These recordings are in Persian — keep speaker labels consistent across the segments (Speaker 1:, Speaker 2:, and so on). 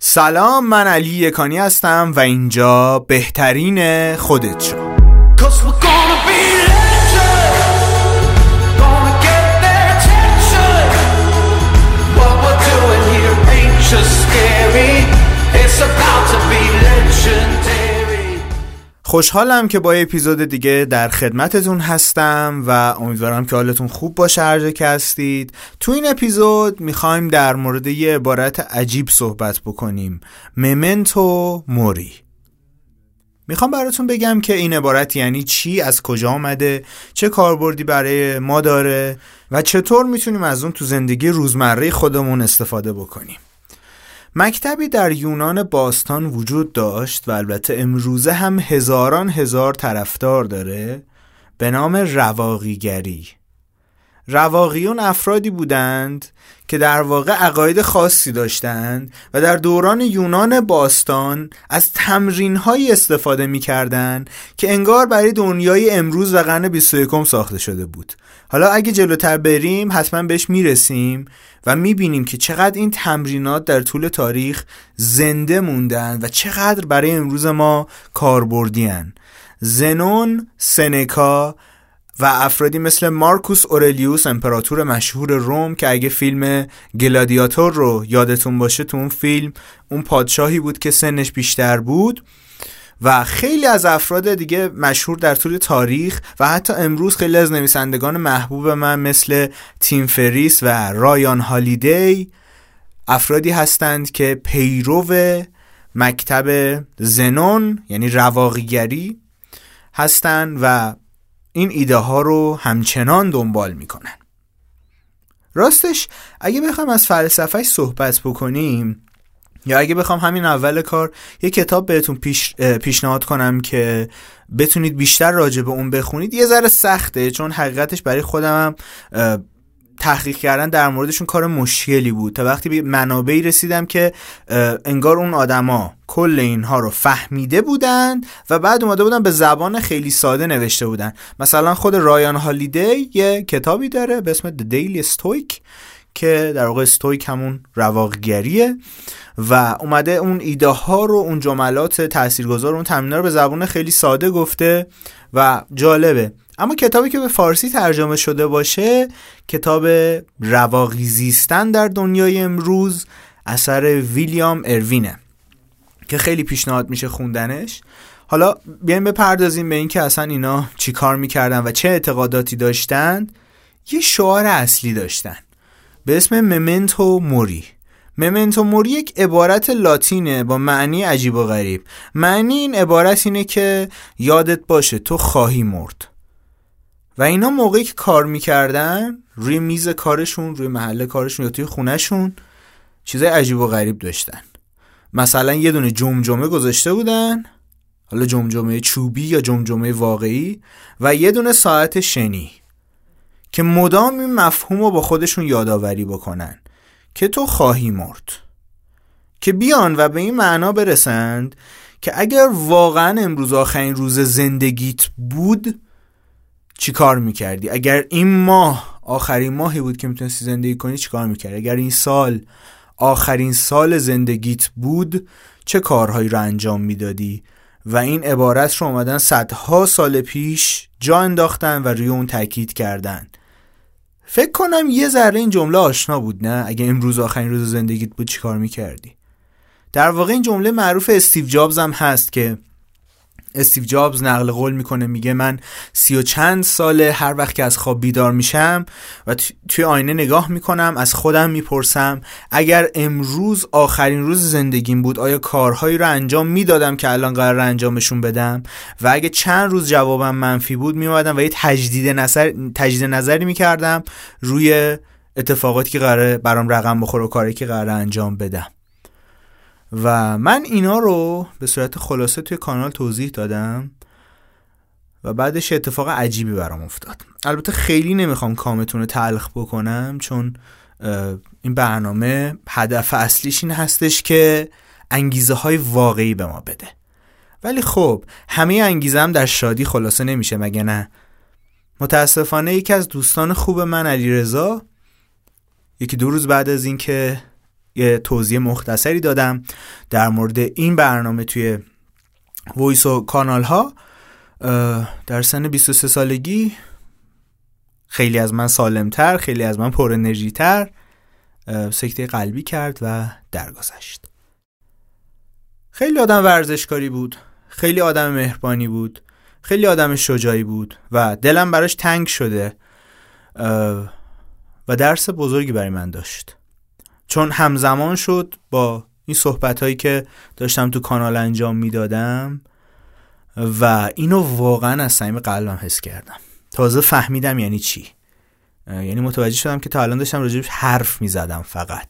Speaker 1: سلام، من علی یکانی هستم و اینجا بهترین خودت شو. خوشحالم که با اپیزود دیگه در خدمتتون هستم و امیدوارم که حالتون خوب باشه هر جا که هستید. تو این اپیزود میخوایم در مورد یه عبارت عجیب صحبت بکنیم، ممنتو موری. میخوام براتون بگم که این عبارت یعنی چی، از کجا آمده، چه کاربردی برای ما داره و چطور میتونیم از اون تو زندگی روزمره خودمون استفاده بکنیم. مکتبی در یونان باستان وجود داشت و البته امروزه هم هزاران هزار طرفدار داره به نام رواقیگری. رواقیون افرادی بودند که در واقع عقاید خاصی داشتند و در دوران یونان باستان از تمرین‌هایی استفاده می‌کردند که انگار برای دنیای امروز و قرن 21 ساخته شده بود. حالا اگه جلوتر بریم حتما بهش میرسیم و میبینیم که چقدر این تمرینات در طول تاریخ زنده موندن و چقدر برای امروز ما کاربردی هن. زنون، سنکا و افرادی مثل مارکوس اورلیوس، امپراتور مشهور روم، که اگه فیلم گلادیاتور رو یادتون باشه، تو اون فیلم اون پادشاهی بود که سنش بیشتر بود، و خیلی از افراد دیگه مشهور در طول تاریخ و حتی امروز خیلی از نویسندگان محبوب من مثل تیم فریس و رایان هالیدی افرادی هستند که پیرو مکتب زنون یعنی رواقیگری هستند و این ایده ها رو همچنان دنبال میکنن. راستش اگه بخوام از فلسفه‌اش صحبت بکنیم یا اگه بخوام همین اول کار یه کتاب بهتون پیشنهاد کنم که بتونید بیشتر راجع به اون بخونید، یه ذره سخته، چون حقیقتش برای خودم هم تحقیق کردن در موردشون کار مشکلی بود تا وقتی به منابعی رسیدم که انگار اون آدما کل اینها رو فهمیده بودن و بعد اومده بودن به زبان خیلی ساده نوشته بودن. مثلا خود رایان هالیدی یه کتابی داره به اسم The Daily Stoic که در واقع استویک همون رواقیگریه و اومده اون ایده ها رو، اون جملات تاثیرگذار، اون تمرین‌ها رو به زبان خیلی ساده گفته و جالبه. اما کتابی که به فارسی ترجمه شده باشه کتاب رواقی زیستن در دنیای امروز اثر ویلیام اروینه که خیلی پیشنهاد میشه خوندنش. حالا بیایم بپردازیم به این که اصلا اینا چی کار میکردن و چه اعتقاداتی داشتن. یه شعار اصلی داشتن به اسم ممنتو موری. ممنتو موری یک عبارت لاتینه با معنی عجیب و غریب. معنی این عبارت اینه که یادت باشه تو خواهی مرد. و اینا موقعی که کار میکردن روی میز کارشون، روی محل کارشون یا توی خونهشون چیزای عجیب و غریب داشتن. مثلا یه دونه جمجمه گذاشته بودن، حالا جمجمه چوبی یا جمجمه واقعی، و یه دونه ساعت شنی که مدام این مفهوم رو با خودشون یادآوری بکنن که تو خواهی مرد، که بیان و به این معنا برسند که اگر واقعا امروز آخرین روز زندگیت بود چی کار میکردی؟ اگر این ماه آخرین ماهی بود که میتونستی زندگی کنی چی کار میکردی؟ اگر این سال آخرین سال زندگیت بود چه کارهایی رو انجام میدادی؟ و این عبارت رو اومدن صدها سال پیش جا انداختن و روی اون تاکید کردن. فکر کنم یه ذره این جمله آشنا بود، نه؟ اگه امروز آخرین روز زندگیت بود چی کار میکردی؟ در واقع این جمله معروف استیو جابز هم هست که استیو جابز نقل قول میکنه، میگه من 30 و چند ساله هر وقت که از خواب بیدار میشم و توی آینه نگاه میکنم از خودم میپرسم اگر امروز آخرین روز زندگیم بود آیا کارهایی رو انجام میدادم که الان قرار انجامشون بدم، و اگه چند روز جوابم منفی بود میومدم و یه تجدید نظری میکردم روی اتفاقاتی که قراره برام رقم بخوره و کاری که قراره انجام بدم. و من اینا رو به صورت خلاصه توی کانال توضیح دادم و بعدش اتفاق عجیبی برام افتاد. البته خیلی نمیخوام کامتون رو تلخ بکنم چون این برنامه هدف اصلیش این هستش که انگیزه های واقعی به ما بده، ولی خب همه انگیزه هم در شادی خلاصه نمیشه، مگه نه؟ متاسفانه یکی از دوستان خوب من علیرضا یکی دو روز بعد از این که یه توضیح مختصری دادم در مورد این برنامه توی وایس و کانال ها در سن 23 سالگی خیلی از من سالمتر، خیلی از من پر انرژی تر سکته قلبی کرد و درگذشت. خیلی آدم ورزشکاری بود، خیلی آدم مهربانی بود، خیلی آدم شجاعی بود و دلم براش تنگ شده و درس بزرگی برای من داشت، چون همزمان شد با این صحبتایی که داشتم تو کانال انجام میدادم و اینو واقعا از صمیم قلبم حس کردم. تازه فهمیدم یعنی چی. یعنی متوجه شدم که تا الان داشتم راجبش حرف میزدم فقط،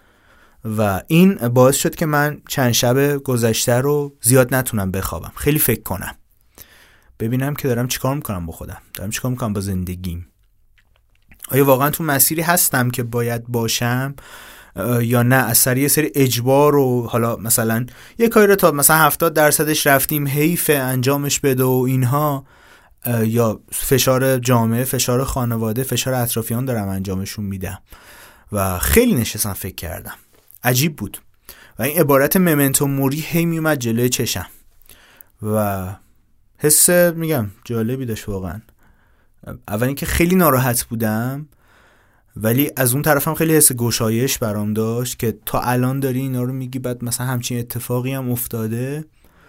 Speaker 1: و این باعث شد که من چند شب گذشته رو زیاد نتونم بخوابم، خیلی فکر کنم، ببینم که دارم چیکار میکنم با خودم، دارم چیکار میکنم با زندگیم، آیا واقعا تو مسیری هستم که باید باشم یا نه اثر یه سری اجبار و حالا مثلا یه کاری رو تا مثلا 70% رفتیم حیف انجامش بده و اینها، یا فشار جامعه، فشار خانواده، فشار اطرافیان دارم انجامشون میدم. و خیلی نشستم فکر کردم، عجیب بود و این عبارت ممنتو موری هی میومد جلوی چشم و حس میگم جالبی داشت واقعا. اول اینکه خیلی ناراحت بودم، ولی از اون طرفم خیلی حس گشایش برام داشت که تا الان داری اینا رو میگی، بعد مثلا همچین اتفاقی هم افتاده.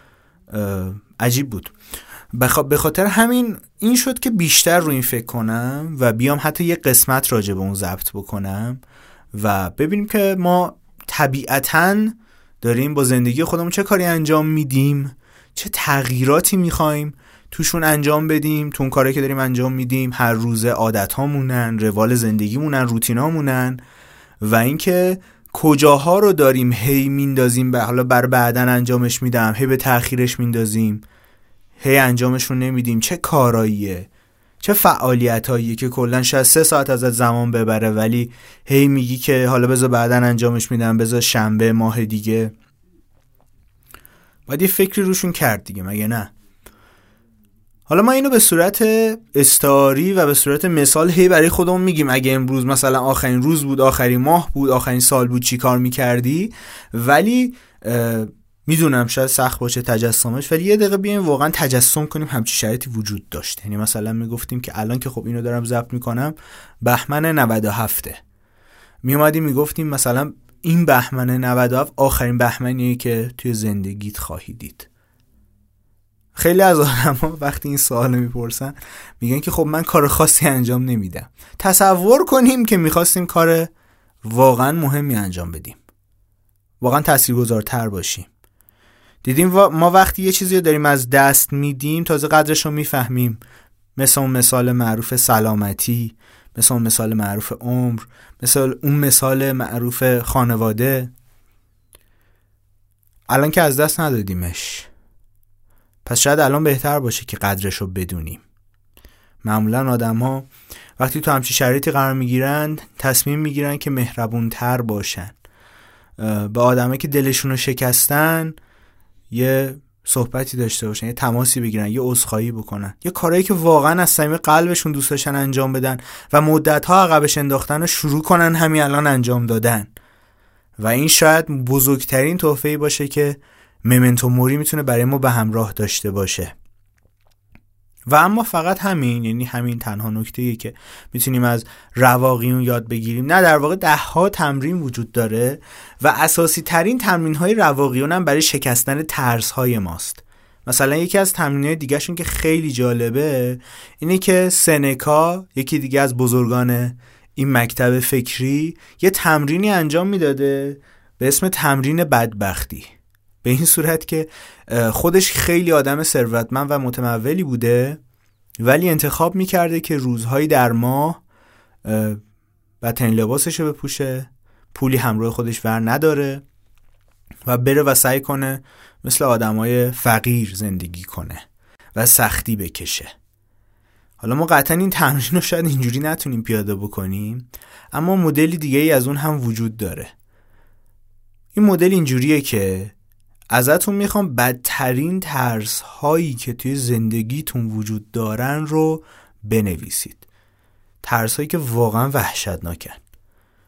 Speaker 1: عجیب بود. به خاطر همین این شد که بیشتر رو این فکر کنم و بیام حتی یه قسمت راجع به اون ضبط بکنم و ببینیم که ما طبیعتاً داریم با زندگی خودمون چه کاری انجام میدیم، چه تغییراتی میخوایم توشون انجام بدیم، تو اون کاری که داریم انجام میدیم هر روز عادت‌هامونن، روال زندگیمونن، روتینامونن، و اینکه کجاها رو داریم هی میندازیم به حالا بر بعدن انجامش میدم، هی به تأخیرش میندازیم، هی انجامشون نمیدیم، چه کاراییه، چه فعالیتاییه که کلا شاید 3 ساعت ازت زمان ببره ولی هی میگی که حالا بذار بعدن انجامش میدم، بذار شنبه ماه دیگه. باید یه فکری روشون کرد دیگه، مگه نه؟ حالا ما اینو به صورت استعاری و به صورت مثال هی برای خودمون میگیم، اگه امروز مثلا آخرین روز بود، آخرین ماه بود، آخرین سال بود، چی کار میکردی؟ ولی میدونم شاید سخت باشه تجسمش، ولی یه دقیقه بیایم واقعا تجسم کنیم همچین شرایطی وجود داشت. یعنی مثلا میگفتیم که الان که خب اینو دارم ضبط میکنم بهمن 97، میومدیم میگفتیم مثلا این بهمن 97 آخرین بهمنیه که توی زندگیت خواهی دید. خیلی از آدم‌ها وقتی این سوالو میپرسن میگن که خب من کار خاصی انجام نمیدم. تصور کنیم که میخواستیم کار واقعا مهمی انجام بدیم، واقعا تاثیرگذارتر باشیم. دیدیم ما وقتی یه چیزی رو داریم از دست میدیم تازه قدرش رو میفهمیم، مثل اون مثال معروف سلامتی، مثل اون مثال معروف عمر، مثل اون مثال معروف خانواده. الان که از دست ندادیمش، پس شاید الان بهتر باشه که قدرش رو بدونیم. معمولا آدم ها وقتی تو همچین شرایطی قرار میگیرن تصمیم میگیرن که مهربون تر باشن، به آدمایی که دلشون رو شکستن یه صحبتی داشته باشن، یه تماسی بگیرن، یه عذرخواهی بکنن، یه کارهایی که واقعا از صمیم قلبشون دوست داشتن انجام بدن و مدت‌ها عقبش انداختن و شروع کنن همین الان انجام دادن. و این شاید بزرگترین تحفه‌ای باشه که ممنتو موری میتونه برای ما به همراه داشته باشه. و اما فقط همین، یعنی همین تنها نکته‌ایه که میتونیم از رواقیون یاد بگیریم؟ نه، در واقع 10 تمرین وجود داره و اساسی ترین تمرین های رواقیون هم برای شکستن ترس های ماست. مثلا یکی از تمرین‌های دیگه شون که خیلی جالبه اینه که سنکا، یکی دیگه از بزرگان این مکتب فکری، یه تمرینی انجام میداده به اسم تمرین بدبختی. به این صورت که خودش خیلی آدم ثروتمند و متمولی بوده ولی انتخاب میکرده که روزهایی در ماه بدترین لباسشو بپوشه، پولی همراه خودش ور نداره و بره و سعی کنه مثل آدمای فقیر زندگی کنه و سختی بکشه. حالا ما قطعا این تمرین رو شاید اینجوری نتونیم پیاده بکنیم، اما مدلی دیگه ای از اون هم وجود داره. این مدل اینجوریه که ازتون میخوام بدترین ترس هایی که توی زندگیتون وجود دارن رو بنویسید. ترس هایی که واقعا وحشتناکن.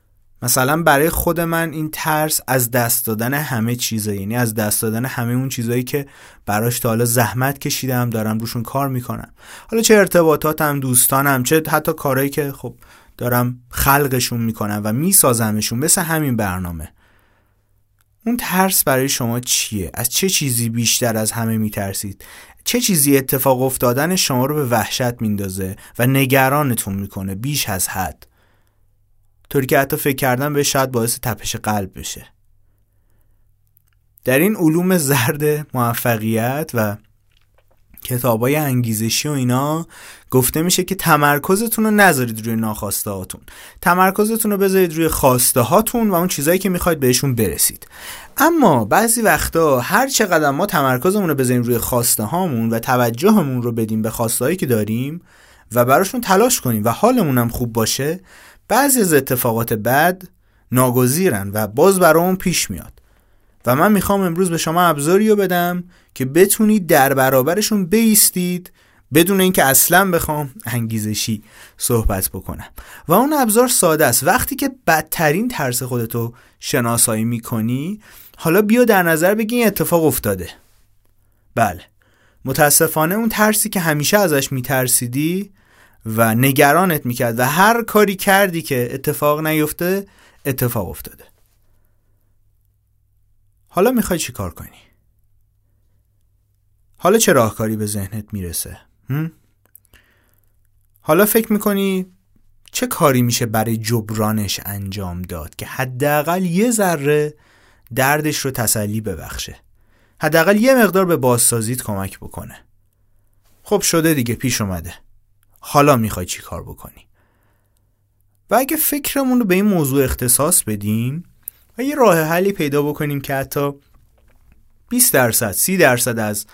Speaker 1: مثلا برای خود من این ترس از دست دادن همه چیزه، یعنی از دست دادن همه اون چیزایی که براش تا حالا زحمت کشیدم، دارم روشون کار میکنم، حالا چه ارتباطاتم، دوستانم، چه حتی کارهایی که خب دارم خلقشون میکنم و میسازمشون، مثل همین برنامه. اون ترس برای شما چیه؟ از چه چیزی بیشتر از همه میترسید؟ چه چیزی اتفاق افتادن شما رو به وحشت میندازه و نگرانتون میکنه بیش از حد، طوری که حتی فکر کردن به شاید باعث تپش قلب بشه؟ در این علوم زرد موفقیت و کتابای انگیزشی و اینا گفته میشه که تمرکزتون رو نذارید روی ناخواسته هاتون، تمرکزتون رو بذارید روی خواسته هاتون و اون چیزایی که میخواید بهشون برسید. اما بعضی وقتا هر چقدر ما تمرکزمون رو بذاریم روی خواسته هامون و توجهمون رو بدیم به خواسته هایی که داریم و براشون تلاش کنیم و حالمون هم خوب باشه، بعضی از اتفاقات بد ناگزیرن و باز برامون پیش میاد. و من میخوام امروز به شما ابزاری رو بدم که بتونید در برابرشون بایستید بدون اینکه اصلا بخوام انگیزشی صحبت بکنم. و اون ابزار ساده است. وقتی که بدترین ترس خودتو شناسایی میکنی، حالا بیا در نظر بگی این اتفاق افتاده. بله، متاسفانه اون ترسی که همیشه ازش میترسیدی و نگرانت میکرد و هر کاری کردی که اتفاق نیفته، اتفاق افتاده. حالا میخوای چی کار کنی؟ حالا چه راهکاری به ذهنت میرسه؟ حالا فکر میکنی چه کاری میشه برای جبرانش انجام داد که حداقل یه ذره دردش رو تسلی ببخشه، حداقل یه مقدار به بازسازیت کمک بکنه؟ خب شده دیگه، پیش اومده. حالا میخوای چی کار بکنی؟ و اگه فکرمون رو به این موضوع اختصاص بدیم و یه راه حلی پیدا بکنیم که حتی 20% 30% از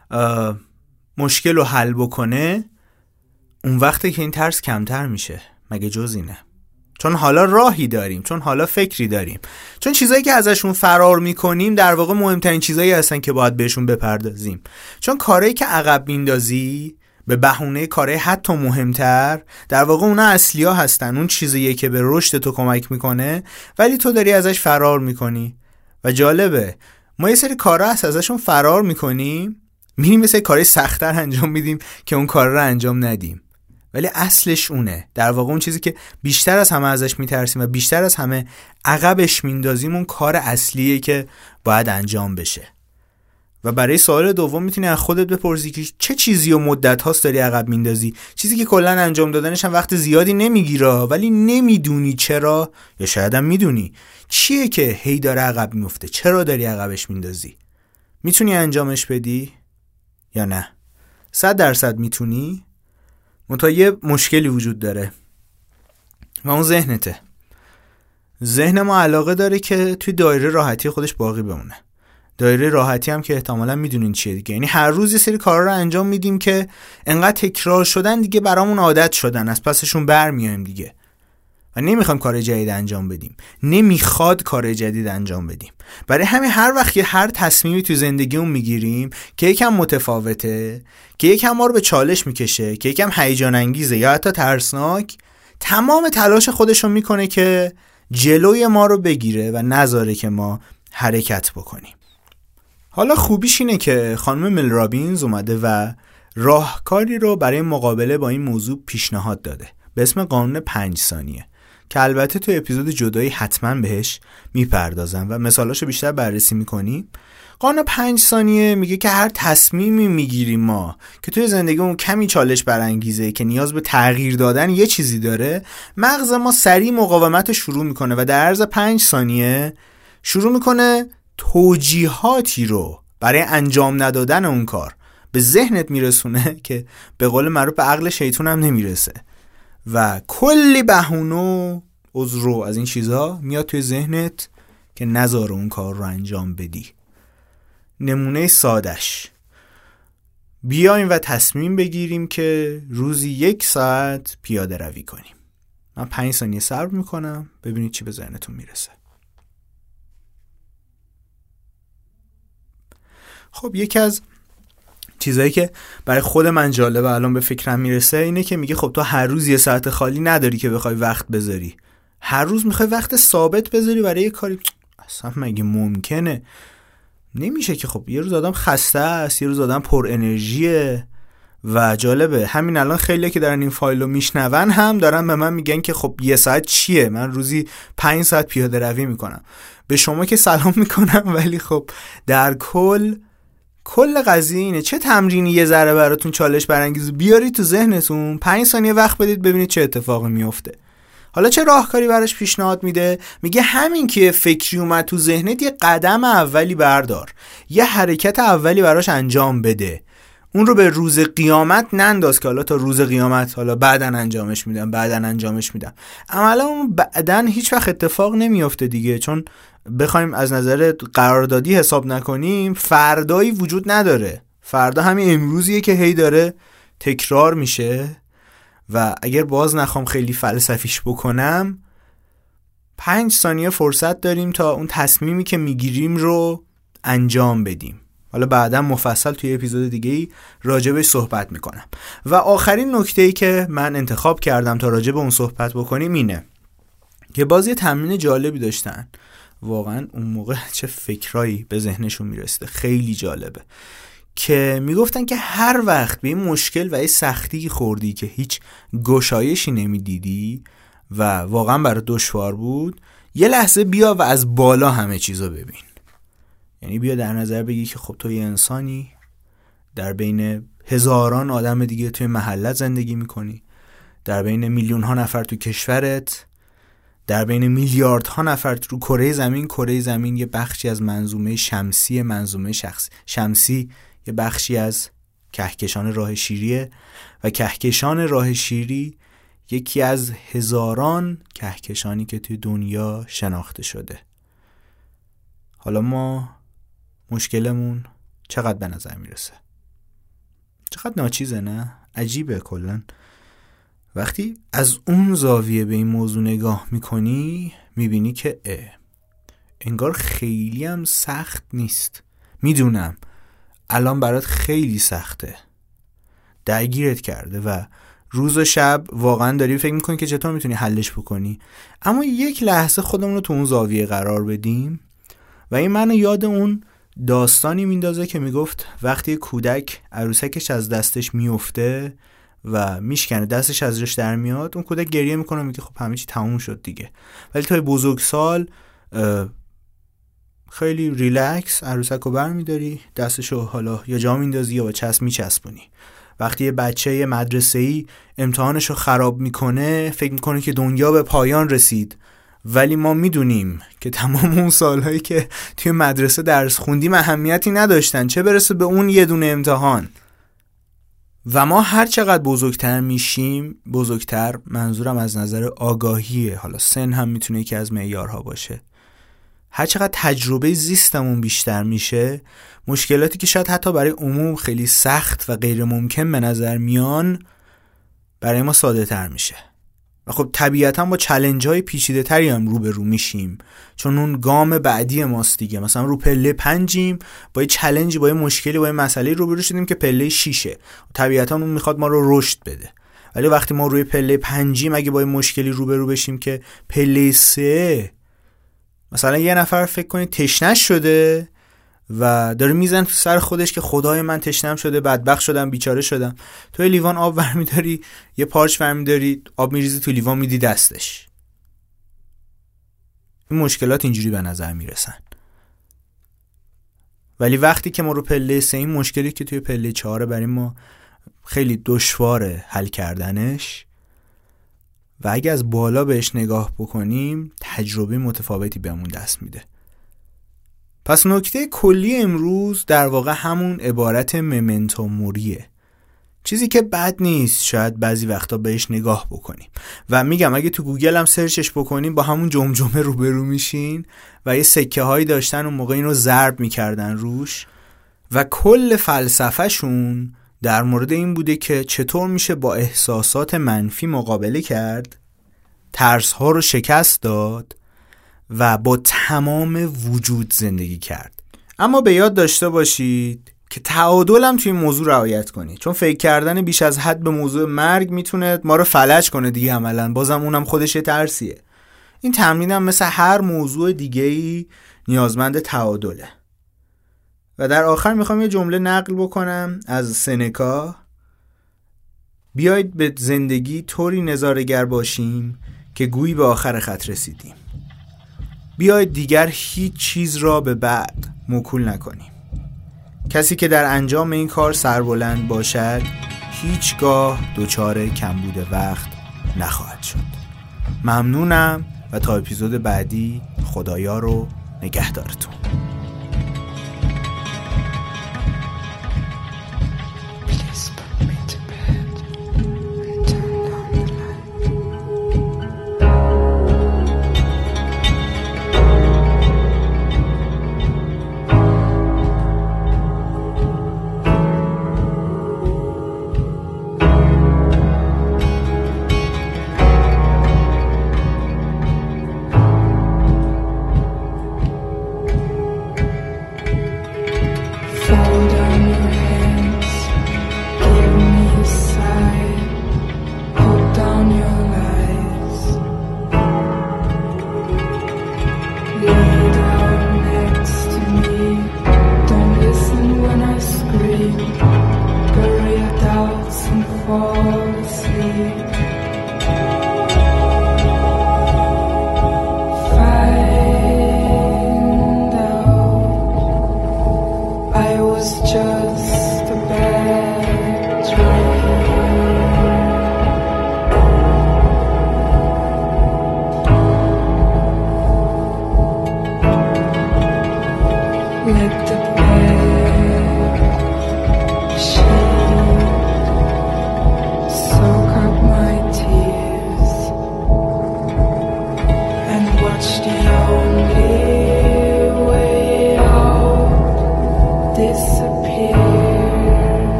Speaker 1: مشکل رو حل بکنه، اون وقته که این ترس کمتر میشه. مگه جز اینه؟ چون حالا راهی داریم، چون حالا فکری داریم، چون چیزایی که ازشون فرار میکنیم در واقع مهمترین چیزایی هستن که باید بهشون بپردازیم. چون کارهایی که عقب میندازی به بهونه کارهای حتی مهمتر، در واقع اونا اصلی‌ها هستن، اون چیزیه که به رشد تو کمک میکنه، ولی تو داری ازش فرار میکنی. و جالبه، ما یه سری کارها ازشون فرار میکنیم، میریم مثل کارهای سخت‌تر انجام میدیم که اون کار رو انجام ندیم، ولی اصلش اونه. در واقع اون چیزی که بیشتر از همه ازش میترسیم و بیشتر از همه عقبش میندازیم، اون کار اصلیه که باید انجام بشه. و برای سوال دوم میتونی از خودت بپرسی که چه چیزی و مدت هاست داری عقب میندازی، چیزی که کلا انجام دادنش هم وقت زیادی نمیگیره ولی نمیدونی چرا، یا شاید هم میدونی چیه که هی داره عقب میفته، چرا داری عقبش میندازی. میتونی انجامش بدی یا نه؟ 100% میتونی. منتها یه مشکلی وجود داره و اون ذهنته. ذهن ما علاقه داره که توی دایره راحتی خودش باقی بمونه. دایره راحتی هم که احتمالاً میدونین چیه دیگه، یعنی هر روز یه سری کارا رو انجام میدیم که انقدر تکرار شدن دیگه برامون عادت شدن، از پسشون برمیایم دیگه و نمیخوایم کار جدید انجام بدیم، نمیخواد کار جدید انجام بدیم. برای همین هر وقت که هر تصمیمی تو زندگیمون میگیریم که یکم متفاوته، که یکم ما رو به چالش میکشه، که یکم هیجان انگیزه یا حتی ترسناک، تمام تلاش خودشو میکنه که جلوی ما رو بگیره و نذاره که ما حرکت بکنیم. حالا خوبیش اینه که خانم مل رابینز اومده و راهکاری رو برای مقابله با این موضوع پیشنهاد داده به اسم قانون 5 ثانیه که البته تو اپیزود جدایی حتما بهش میپردازم و مثالاشو بیشتر بررسی میکنیم. قانون 5 ثانیه میگه که هر تصمیمی میگیریم ما که توی زندگیمون کمی چالش برانگیزه، که نیاز به تغییر دادن یه چیزی داره، مغز ما سریع مقاومت شروع میکنه و در عرض 5 ثانیه شروع میکنه توجیهاتی رو برای انجام ندادن اون کار به ذهنت میرسونه که به قول معروف به عقل شیطون هم نمیرسه و کلی بهونه و عذر از این چیزا میاد توی ذهنت که نذاره اون کار رو انجام بدی. نمونه سادش، بیایم و تصمیم بگیریم که روزی 1 ساعت پیاده روی کنیم. من 5 ثانیه صبر میکنم، ببینید چی به ذهنتون میرسه. خب یکی از چیزایی که برای خود من جالبه الان به فکرم میرسه اینه که میگه خب تو هر روز 1 ساعت خالی نداری که بخوای وقت بذاری، هر روز میخوای وقت ثابت بذاری برای یه کاری، اصلا مگه ممکنه؟ نمیشه که. خب یه روز آدم خسته است، یه روز آدم پر انرژیه. و جالبه همین الان خیلی که دارن این فایلو میشنون هم دارن به من میگن که خب 1 ساعت چیه؟ من روزی 5 ساعت پیاده روی میکنم. به شما که سلام میکنم، ولی خب در کل قضیه اینه چه تمرینی یه ذره براتون چالش برانگیز بیارید تو ذهنتون، 5 ثانیه وقت بدید ببینید چه اتفاقی میفته. حالا چه راهکاری براش پیشنهاد میده؟ میگه همین که فکری اومد تو ذهنت یه قدم اولی بردار، یه حرکت اولی براش انجام بده. اون رو به روز قیامت ننداز که حالا تا روز قیامت حالا بعدن انجامش میدم. عملا اون بعدن هیچ وقت اتفاق نمیافته دیگه، چون بخوایم از نظر قراردادی حساب نکنیم فردایی وجود نداره. فردا همین امروزیه که هی داره تکرار میشه. و اگر باز نخوام خیلی فلسفیش بکنم، 5 ثانیه فرصت داریم تا اون تصمیمی که میگیریم رو انجام بدیم. حالا بعدا مفصل توی اپیزود دیگه‌ای راجبش صحبت میکنم. و آخرین نکته‌ای که من انتخاب کردم تا راجب اون صحبت بکنیم اینه که باز یه تمرین جالبی داشتن. واقعا اون موقع چه فکرایی به ذهنشون میرسیده، خیلی جالبه. که میگفتن که هر وقت به این مشکل و یه سختی خوردی که هیچ گشایشی نمیدیدی و واقعا برای دشوار بود، یه لحظه بیا و از بالا همه چیزو ببین. یعنی بیا در نظر بگی که خب تو یه انسانی در بین هزاران آدم دیگه توی محلت زندگی میکنی، در بین میلیون ها نفر تو کشورت، در بین میلیاردها نفر رو کره زمین یه بخشی از منظومه شمسی یه بخشی از کهکشان راه شیریه و کهکشان راه شیری یکی از هزاران کهکشانی که توی دنیا شناخته شده. حالا ما مشکلمون چقدر به نظر میرسه؟ چقدر ناچیزه نه؟ عجیبه. کلن وقتی از اون زاویه به این موضوع نگاه میکنی میبینی که انگار خیلی هم سخت نیست. میدونم الان برات خیلی سخته، درگیرت کرده و روز و شب واقعا داری فکر میکنی که چطور میتونی حلش بکنی. اما یک لحظه خودمون رو تو اون زاویه قرار بدیم و این منو یاد اون داستانی میندازه که میگفت وقتی کودک عروسکش از دستش میفته و میشکنه، دستش از جاش در میاد، اون کودک گریه میکنه، میگه خب همه چی تموم شد دیگه. ولی توی بزرگسال خیلی ریلکس عروسکو برمیداری، دستشو حالا یا جا میندازی یا با چسب میچسبونی. وقتی یه بچه مدرسه‌ای امتحانشو خراب میکنه فکر میکنه که دنیا به پایان رسید، ولی ما میدونیم که تمام اون سالهایی که توی مدرسه درس خوندیم اهمیتی نداشتن، چه برسه به اون یه دونه امتحان. و ما هر چقدر بزرگتر میشیم، بزرگتر منظورم از نظر آگاهیه، حالا سن هم میتونه یکی از معیارها باشه، هر چقدر تجربه زیستمون بیشتر میشه، مشکلاتی که شاید حتی برای عموم خیلی سخت و غیر ممکن به نظر میان برای ما ساده تر میشه. و خب طبیعتا با چالش های پیچیده تری هم روبرو میشیم، چون اون گام بعدی ماست دیگه. مثلا رو پله 5یم، با یه چالنجی، با یه مشکلی، با یه مسئله روبرو شدیم که پله 6، طبیعتا اون میخواد ما رو رشد بده. ولی وقتی ما روی پله 5یم اگه با یه مشکلی روبرو بشیم که پله 3، مثلا یه نفر فکر کنید تشنش شده و داره میزن تو سر خودش که خدای من تشنم شده، بدبخت شدم، بیچاره شدم. تو یه لیوان آب برمیداری، یه پارچ برمیداری، آب میریزی تو لیوان، میدی دستش. این مشکلات اینجوری به نظر میرسن. ولی وقتی که ما رو پله 3 این مشکلی که توی پله 4 برای ما خیلی دشواره حل کردنش و اگه از بالا بهش نگاه بکنیم تجربه متفاوتی بهمون دست میده. پس نکته کلی امروز در واقع همون عبارت ممنتو موریه، چیزی که بد نیست شاید بعضی وقتا بهش نگاه بکنیم. و میگم اگه تو گوگل هم سرچش بکنیم با همون جمجمه روبرو میشین و یه سکه هایی داشتن اون موقع اینو ضرب میکردن روش و کل فلسفه شون در مورد این بوده که چطور میشه با احساسات منفی مقابله کرد، ترس ها رو شکست داد و با تمام وجود زندگی کرد. اما به یاد داشته باشید که تعادل هم توی موضوع رعایت کنید، چون فکر کردن بیش از حد به موضوع مرگ میتونه ما رو فلج کنه دیگه. عملا بازم اونم خودش یه ترسیه. این تمرین هم مثل هر موضوع دیگه‌ای نیازمند تعادله. و در آخر میخوام یه جمله نقل بکنم از سنکا: بیایید به زندگی طوری نظاره‌گر باشیم که گویی به آخر خط رسیدیم. بیایید دیگر هیچ چیز را به بعد موکول نکنیم. کسی که در انجام این کار سربلند باشد هیچگاه دچار کمبود وقت نخواهد شد. ممنونم و تا اپیزود بعدی خدایا رو نگهدارتون.